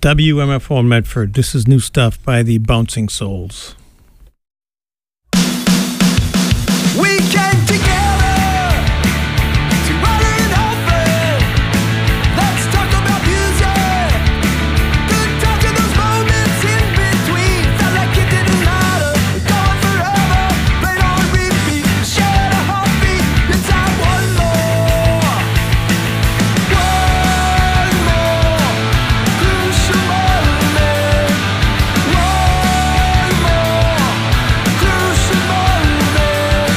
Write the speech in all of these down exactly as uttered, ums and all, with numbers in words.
W M F O Medford. This is new stuff by the Bouncing Souls. We came together to write it over. Let's talk about music. Good times and those moments in between. Felt like it didn't matter. We're going forever. Played on repeat. Shared a heartbeat. Let's have one more. One more. Crucial moment. One more. Crucial moment.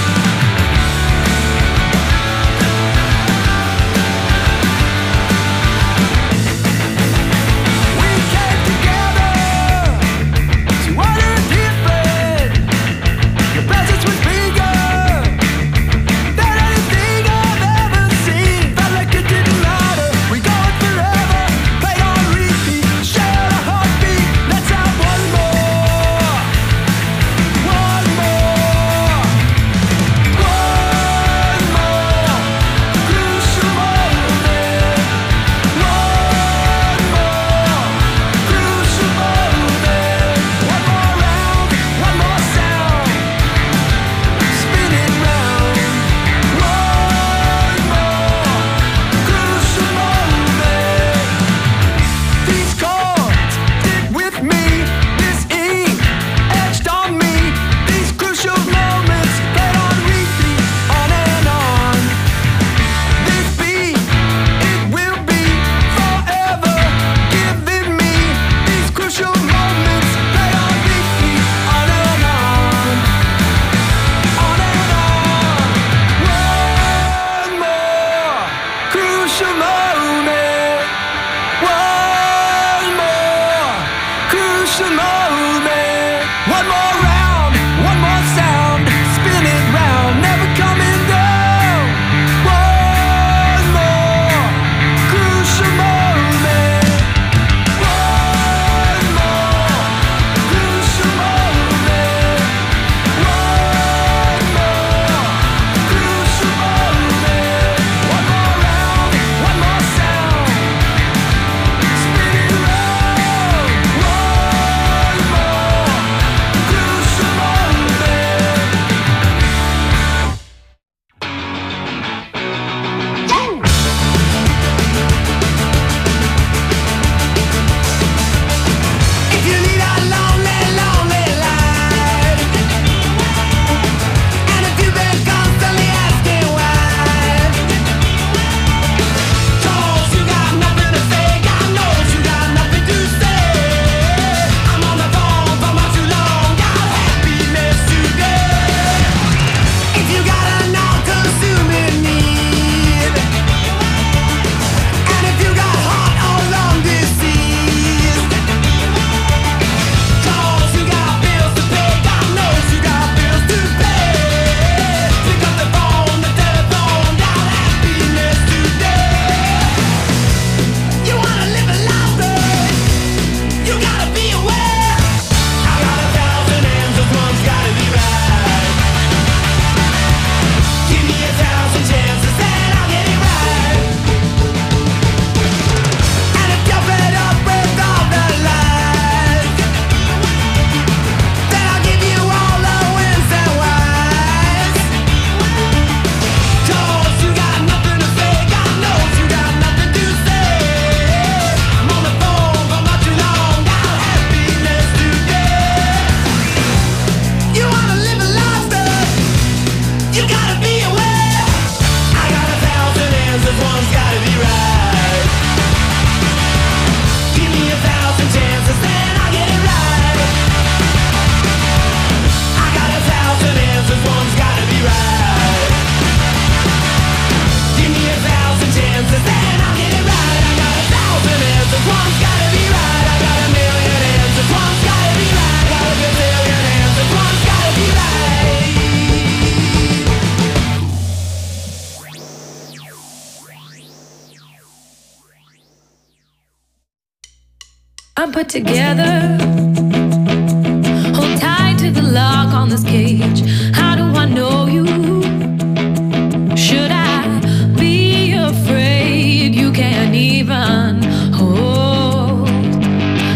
We came together to utter different. Your presence was bigger than anything I've ever seen. Felt like it didn't matter. We going forever. Played on repeat. Shared a heartbeat. Let's have one more. One more. One more. Crucial moment. One more. Crucial moment. One more round. One more sound. Spin it round. One more. Crucial moment. These chords stick with me. This ink etched on me. These crucial moments played on repeat, on and on. This beat, it will be forever giving me these crucial moments played on repeat, on and on, on and on. One more crucial moment. One more crucial moment. One more round, one more sound. Spin it round, never coming down. One more crucial moment. One more crucial moment. One more crucial moment. One more round, one more sound. Spin it round. One more crucial moment. If you lead a lonely, lonely life, and if you've been constantly asking why, cause you got nothing to say, God knows you got nothing to say. I'm on the phone for much too long, got happiness today. If you got an all-consuming need, and if you got heart or lung disease, cause you got bills to pay, God knows you got bills to pay. Pick up the phone, the telephone, got happiness today. You wanna live a life, babe, you gotta be aware. I got a thousand answers, one's gotta be right. Give me a thousand chances, then I'll get it right. And if you're fed up with all the lies, then I'll give you all the wins and whys. Cause you got nothing to say, God knows you got nothing to say. I'm on the phone for much too long, got happiness today. You wanna live a life, babe, you gotta be aware. I got a thousand answers, one's gotta be right. Give me a thousand chances, then I'll get it right. I got a thousand answers, one's gotta be right. Give me a thousand chances, then I'll get it right. I got a thousand answers, one's gotta be right. I got a million answers, one's gotta be right. I got a gazillion answers, one's gotta be right. I'm put together, hold tight to the lock on this cage. How do I know you? Should I be afraid you can't even hold?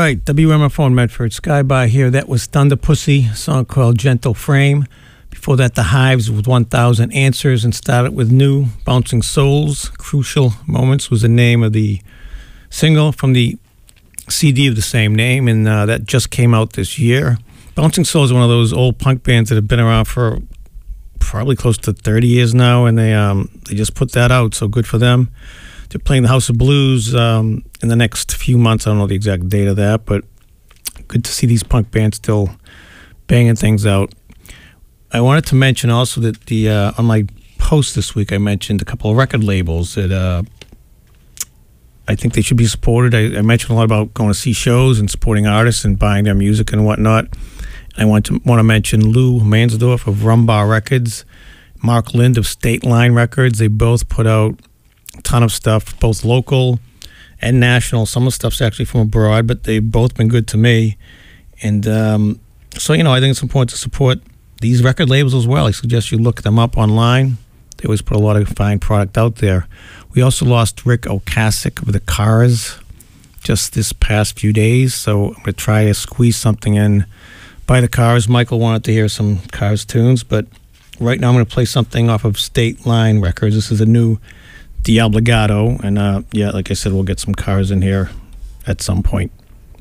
right, W M F O in Medford, Skyby here. That was Thunder Pussy, a song called Gentle Frame. Before that, The Hives with one thousand Answers, and started with New, Bouncing Souls. Crucial Moments was the name of the single from the C D of the same name, and uh, that just came out this year. Bouncing Souls is one of those old punk bands that have been around for probably close to thirty years now, and they um, they just put that out, so good for them. They're playing the House of Blues um, in the next few months. I don't know the exact date of that, but good to see these punk bands still banging things out. I wanted to mention also that the uh, on my post this week, I mentioned a couple of record labels that uh, I think they should be supported. I, I mentioned a lot about going to see shows and supporting artists and buying their music and whatnot. I want to want to mention Lou Mansdorf of Rumbar Records, Mark Lind of State Line Records. They both put out a ton of stuff, both local and national. Some of the stuff's actually from abroad, but they've both been good to me. And um, so, you know, I think it's important to support these record labels as well. I suggest you look them up online. They always put a lot of fine product out there. We also lost Rick Ocasek of the Cars just this past few days, so I'm going to try to squeeze something in by the Cars. Michael wanted to hear some Cars tunes, but right now I'm going to play something off of State Line Records. This is a new Diabligado, and uh, yeah, like I said, we'll get some Cars in here at some point.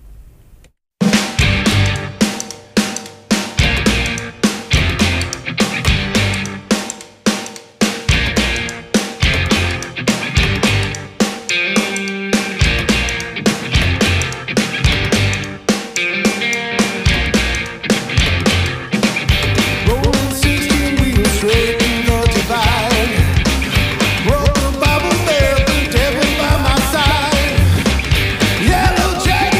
Rolling sixteen wheels straight in the divide. Broke the bubble bell, devil by my side. Yellow jacket.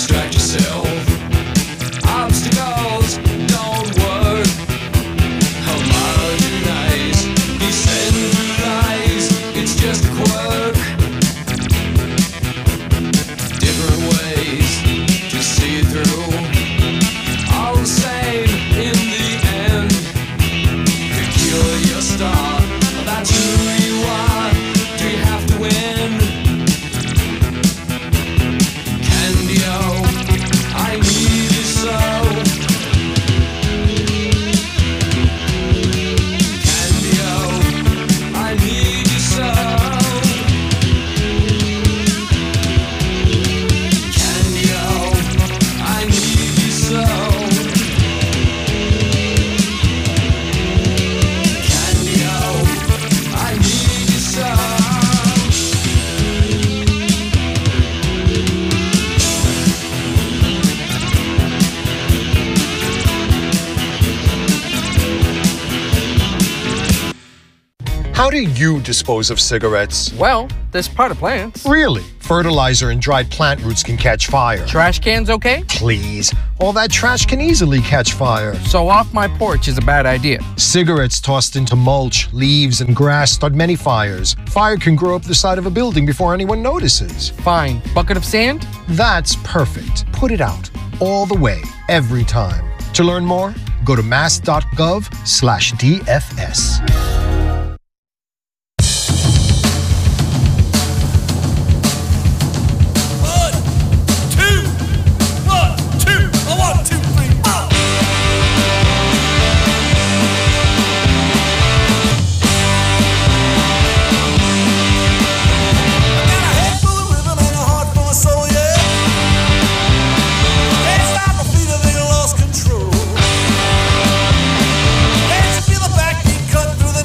distract yourself. Obstacles don't work. Homogenize, decentralize. It's just a quirk. Different ways to see it through. All the same in the end. Peculiar star. That's who you are. Do you have to win? Candio, I need you so. Candio, I need you so. Candio, I need you so. Candio, I need you so. How do you dispose of cigarettes? Well, there's part of plants. Really? Fertilizer and dried plant roots can catch fire. Trash cans okay? Please. All that trash can easily catch fire. So off my porch is a bad idea. Cigarettes tossed into mulch, leaves, and grass start many fires. Fire can grow up the side of a building before anyone notices. Fine. Bucket of sand? That's perfect. Put it out. All the way. Every time. To learn more, go to mass.gov slash DFS. Control. Can't you feel the backbeat cut through the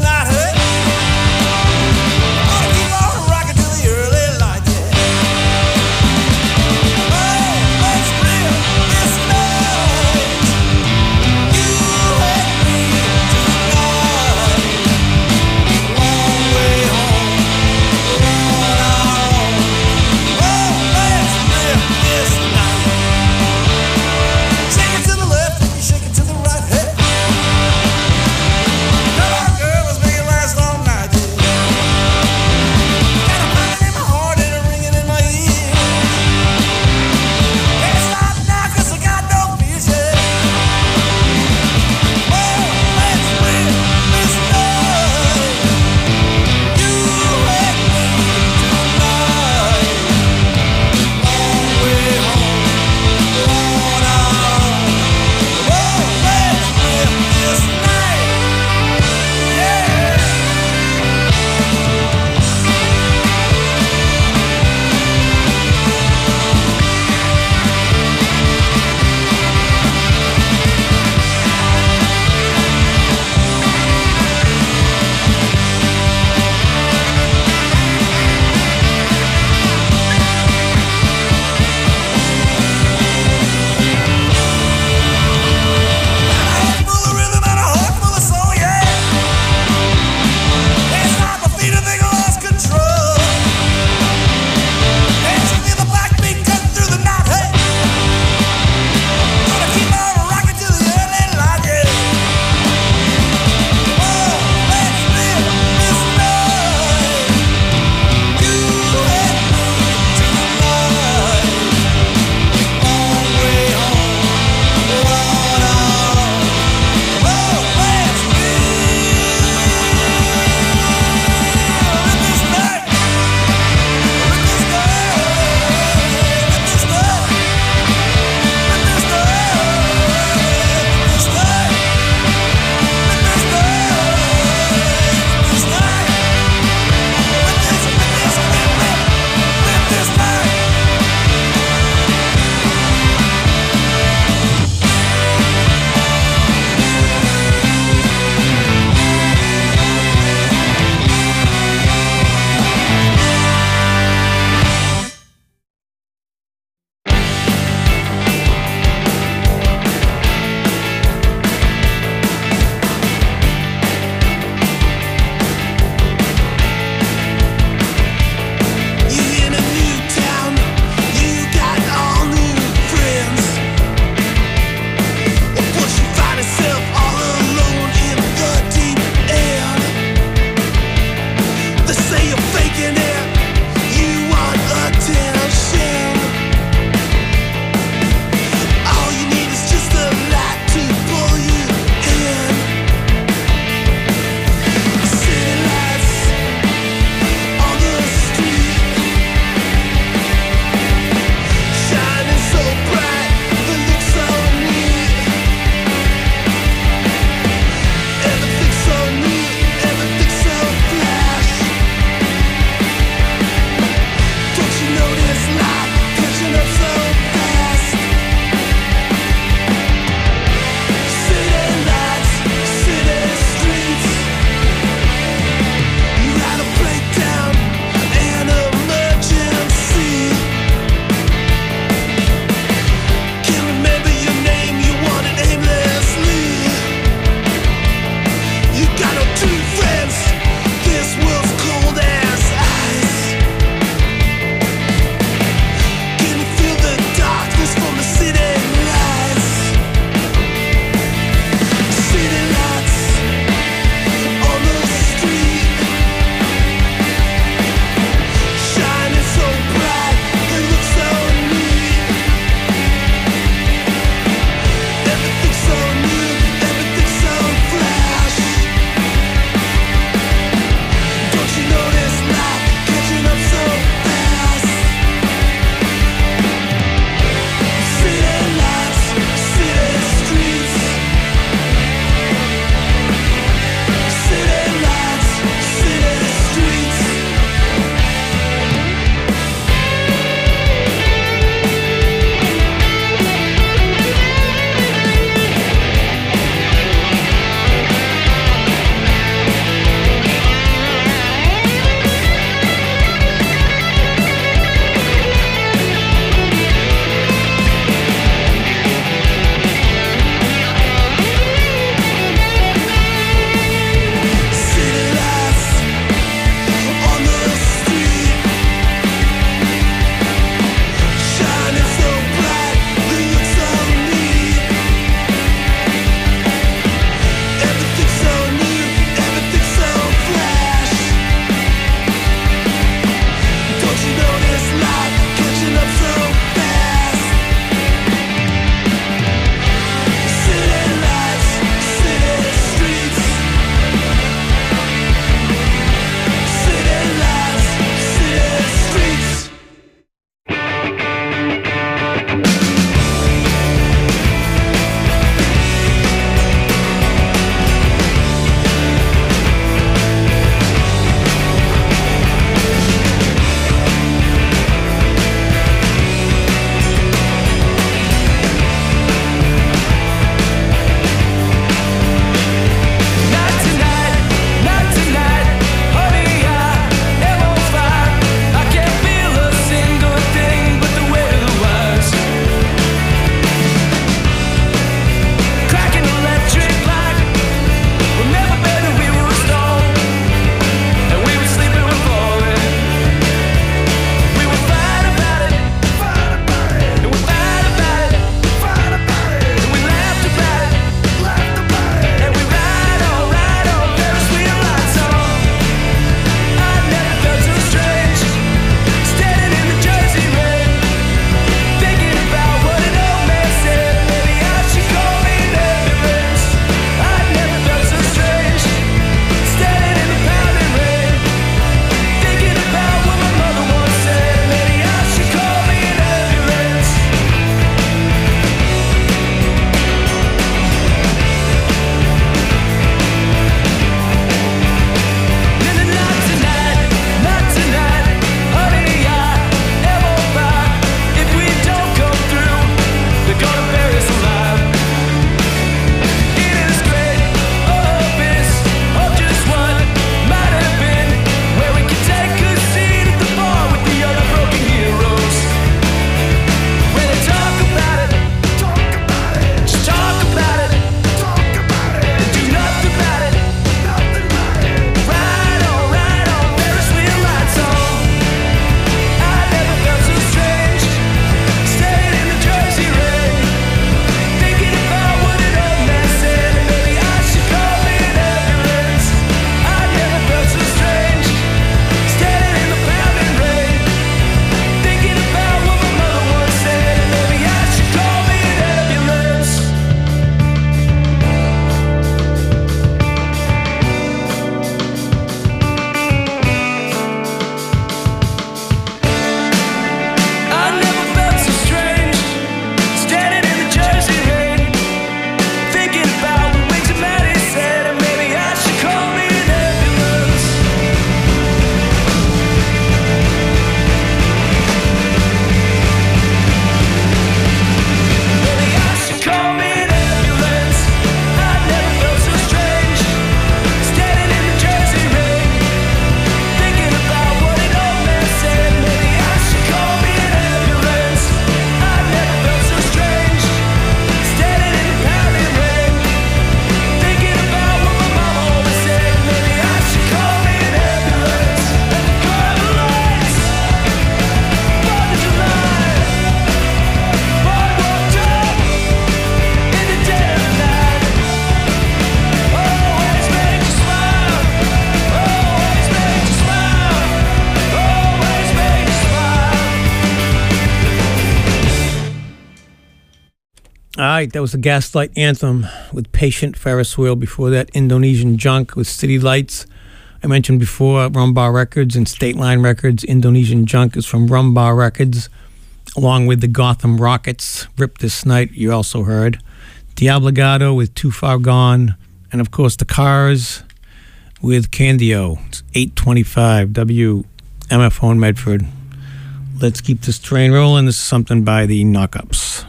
All right, that was the Gaslight Anthem with Patient Ferris Wheel. Before that, Indonesian Junk with City Lights. I mentioned before Rumbar Records and State Line Records. Indonesian Junk is from Rumbar Records, along with the Gotham Rockets. Rip This Night, you also heard. Diabligado with Too Far Gone. And, of course, the Cars with Candio. It's eight twenty-five W M F O in Medford. Let's keep this train rolling. This is something by the Knockups.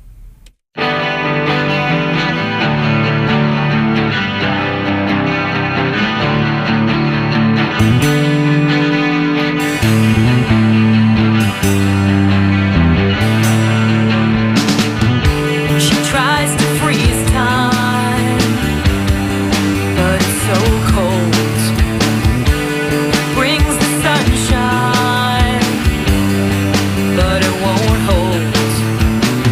She tries to freeze time, but it's so cold. Brings the sunshine, but it won't hold.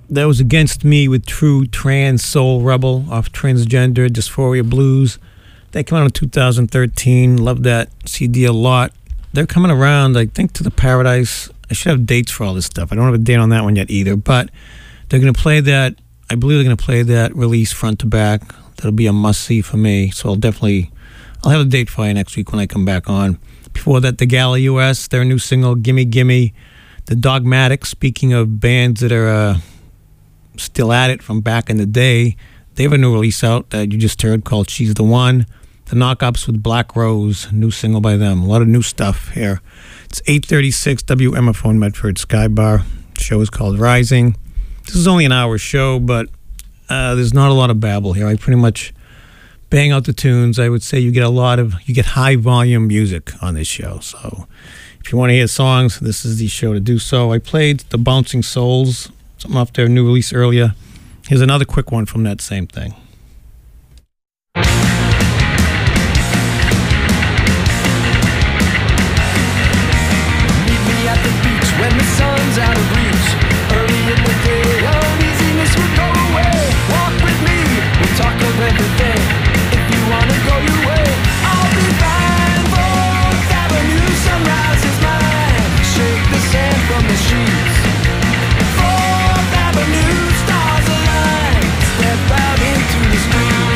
That was Against Me with True Trans Soul Rebel off Transgender Dysphoria Blues. That came out in two thousand thirteen. Love that C D a lot. They're coming around, I think, to the Paradise. I should have dates for all this stuff. I don't have a date on that one yet either, but they're going to play that. I believe they're going to play that release front to back. That'll be a must-see for me, so I'll definitely, I'll have a date for you next week when I come back on. Before that, the Gala U S, their new single, Gimme Gimme. The Dogmatics, speaking of bands that are uh, still at it from back in the day, they have a new release out that you just heard called She's the One. The Knockups with Black Rose, new single by them. A lot of new stuff here. It's eight thirty-six W M F O in Medford, Sky Bar. The show is called Rising. This is only an hour show, but uh, there's not a lot of babble here. I pretty much bang out the tunes. I would say you get a lot of, you get high volume music on this show. So if you want to hear songs, this is the show to do so. I played The Bouncing Souls, something off their new release earlier. Here's another quick one from that same thing. When the sun's out of reach, early in the day, uneasiness will go away. Walk with me, we'll talk of everything. If you wanna go your way, I'll be fine. Fourth Avenue, sunrise is mine. Shake the sand from the sheets. Fourth Avenue, stars align. Step out into the street.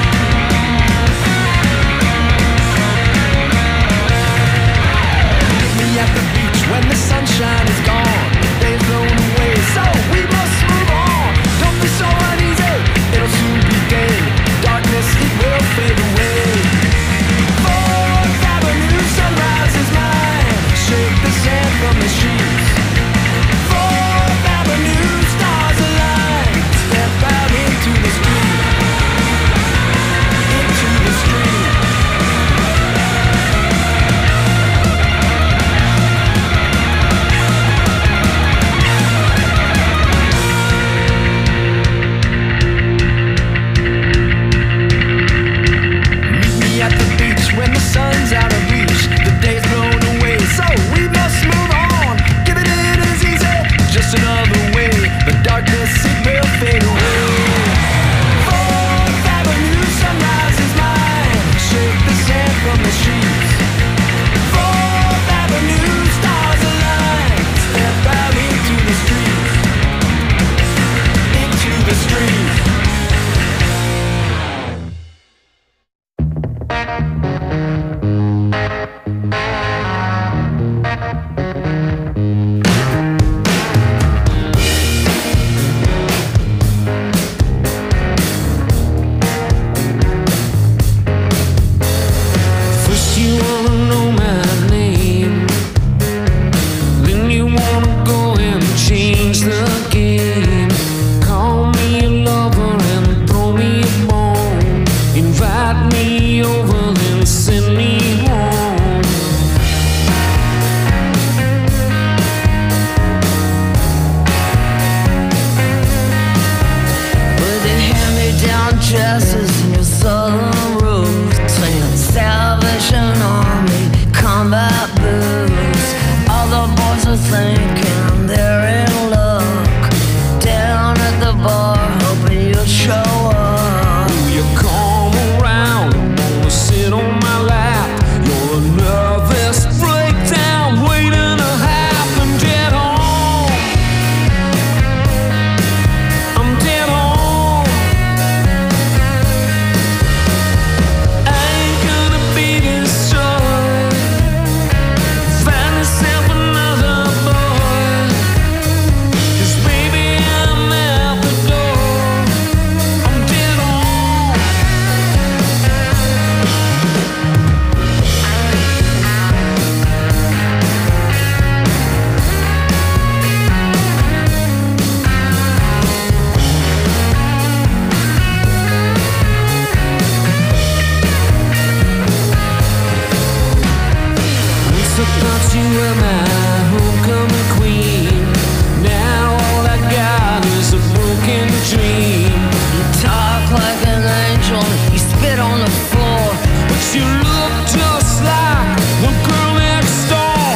Meet me at the beach when the sunshine is gone. Days blown away, so we must move on. Don't be so uneasy, it'll soon be day. Darkness, it will fade away. Fourth Avenue, sunrise is mine. Shake the sand from the sheets. Fourth Avenue, stars align. Step out into the street. Into the street. When the sun's out of reach, the day's blown away, so we must move on. Giving it is easy, just another way. The darkness, it will fade away. Fourth Avenue, sunrise is mine. Shake the sand from the sheets. Fourth Avenue, stars align. Step out into the street. Into the street.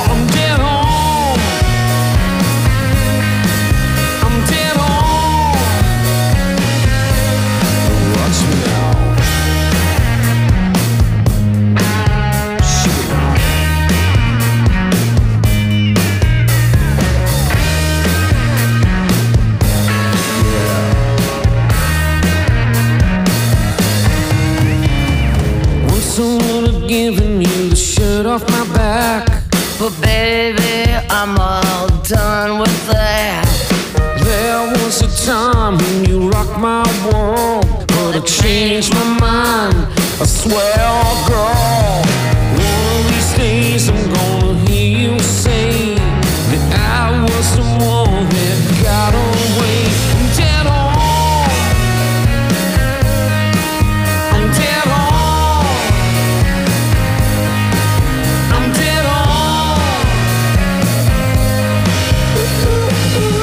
I'm dead on. my back. But baby, I'm all done with that. There was a time when you rocked my world, but I changed my mind, I swear, girl. One of these days I'm gonna hear you say that I was the one that got away. I'm dead on, I'm dead on, I'm dead on. Ooh, ooh, ooh.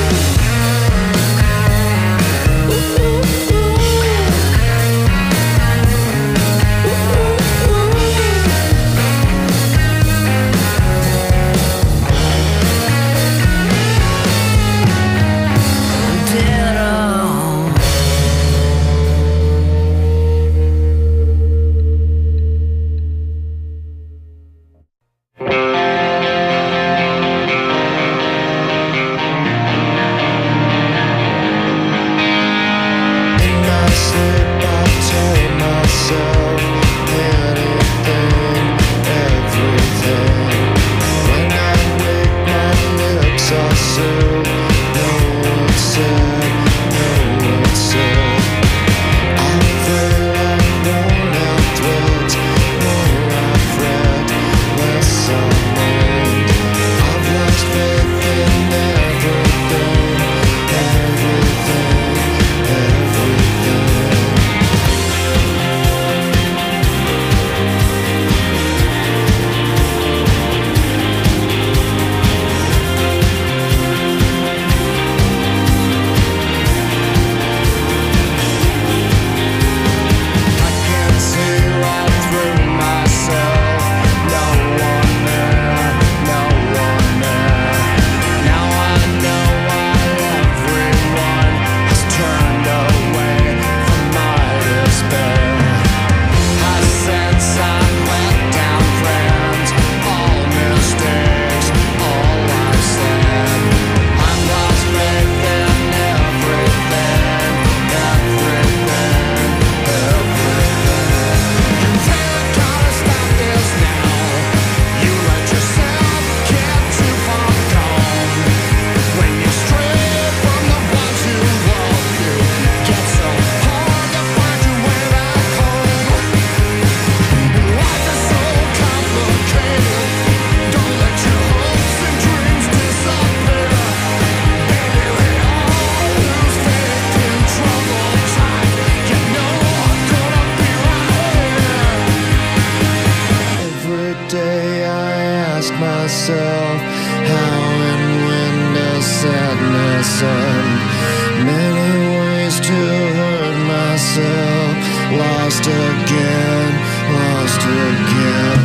myself, how and when does sadness end? Many ways to hurt myself, lost again, lost again.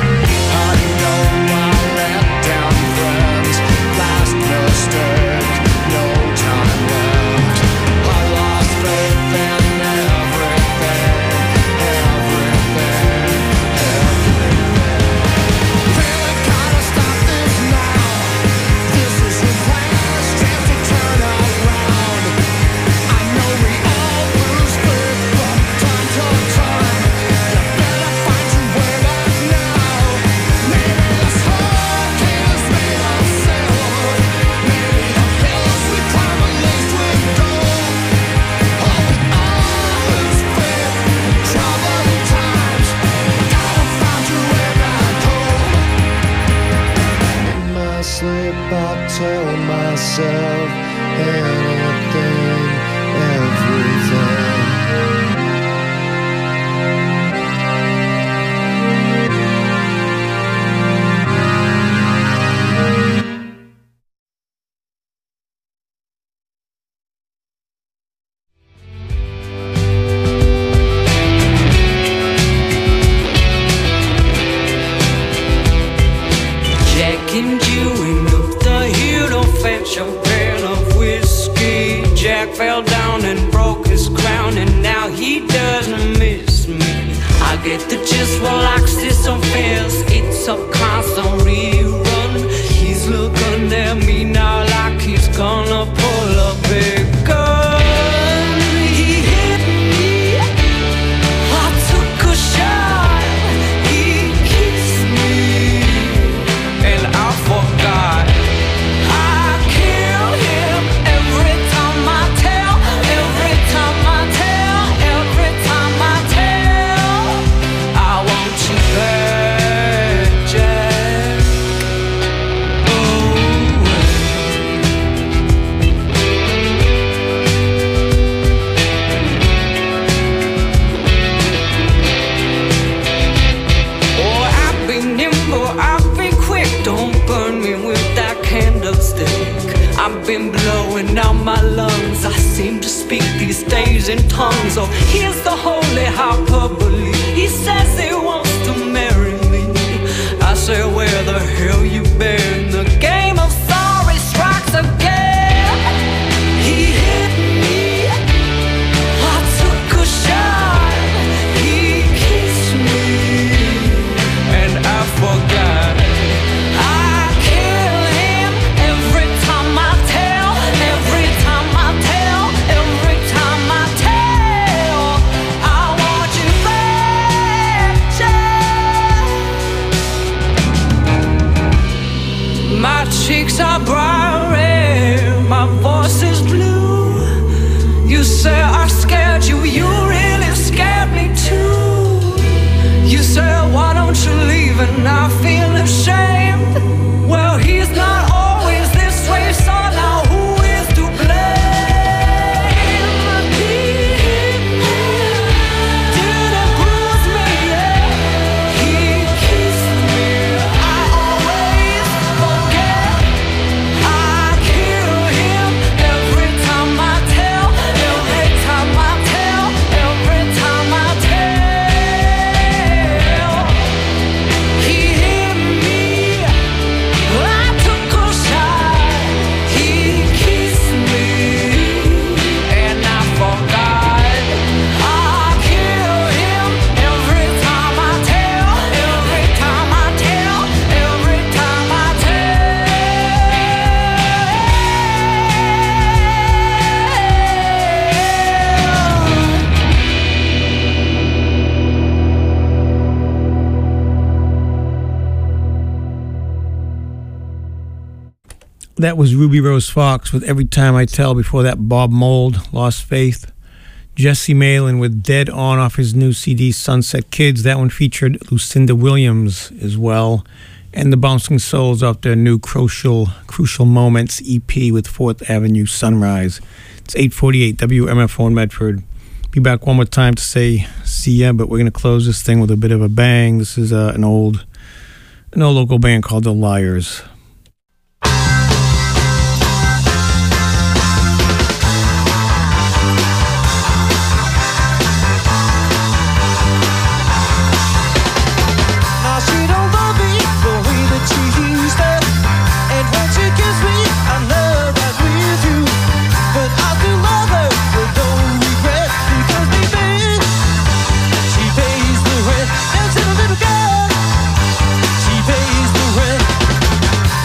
I know I let down friends, last mistake, no time left. I lost faith in everything, everything, everything. Really gotta stop this now. This is your last chance to turn around. I know we all lose faith from time to time. You better find your way back now. Maybe this hurricane is made of silver. Maybe the hills we climb are laced with gold. Oh, we all lose faith in troubling times. Gotta find your way back home. In my sleep I tell myself anything, everything. Jack and Jill up the hill to fetch a pail of whiskey. Jack fell down and broke his crown, and now he doesn't miss me. I get the gist, well, like this affairs. It's a constant rerun. He's looking at me now like he's gonna pull a big gun. He hit me, I took a shot. He kissed me. been blowing out my lungs. I seem to speak these days in tongues. Oh, here's the holy hyperbole. He says he wants to marry me. I say, where the hell you been? The game of sorry strikes again. He hit me, I took a shot. He kissed me, and I forgot. I kill him every time I tell, every time I tell, every time I tell. I want you back, Jack. My cheeks are bright red, my voice is blue. You say I scared you, you really scared me too. You say, why don't you leave? And I feel ashamed. Well, he's not always this way, so now who is to blame? He hit me, didn't bruise me, yeah. He kissed me, I always forget. I kill him every time I tell, every time I tell, every time I tell. He hit me, I took a shot. He kissed me, and I forgot. I kill him every time I tell, every time I tell, every time I tell. That was Ruby Rose Fox with Every Time I Tell. Before that, Bob Mould, Lost Faith. Jesse Malin with Dead On off his new C D, Sunset Kids. That one featured Lucinda Williams as well. And the Bouncing Souls off their new Crucial, Crucial Moments E P with Fourth Avenue Sunrise. It's eight forty-eight W M F O in Medford. Be back one more time to say see ya, but we're going to close this thing with a bit of a bang. This is uh, an old, an old local band called The Liars. Now she don't love me the way that she used to. And when she kissed me, I love that with you. But I do love her with no regret. Because baby, she pays the rent. Dancing a little girl, she pays the rent.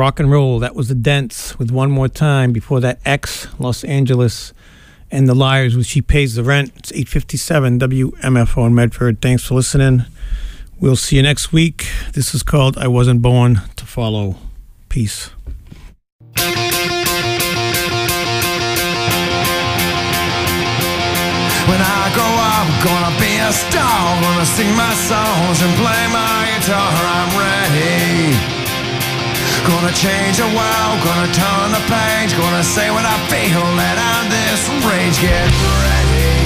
Rock and Roll. That was The Dents with One More Time. Before that, X, Los Angeles, and The Liars with She Pays the Rent. It's eight fifty-seven W M F O in Medford. Thanks for listening. We'll see you next week. This is called I Wasn't Born to Follow. Peace. When I grow up, gonna be a star. Gonna sing my songs and play my guitar. I'm ready. Gonna change the world, gonna turn the page. Gonna say what I feel, let out this rage. Get ready.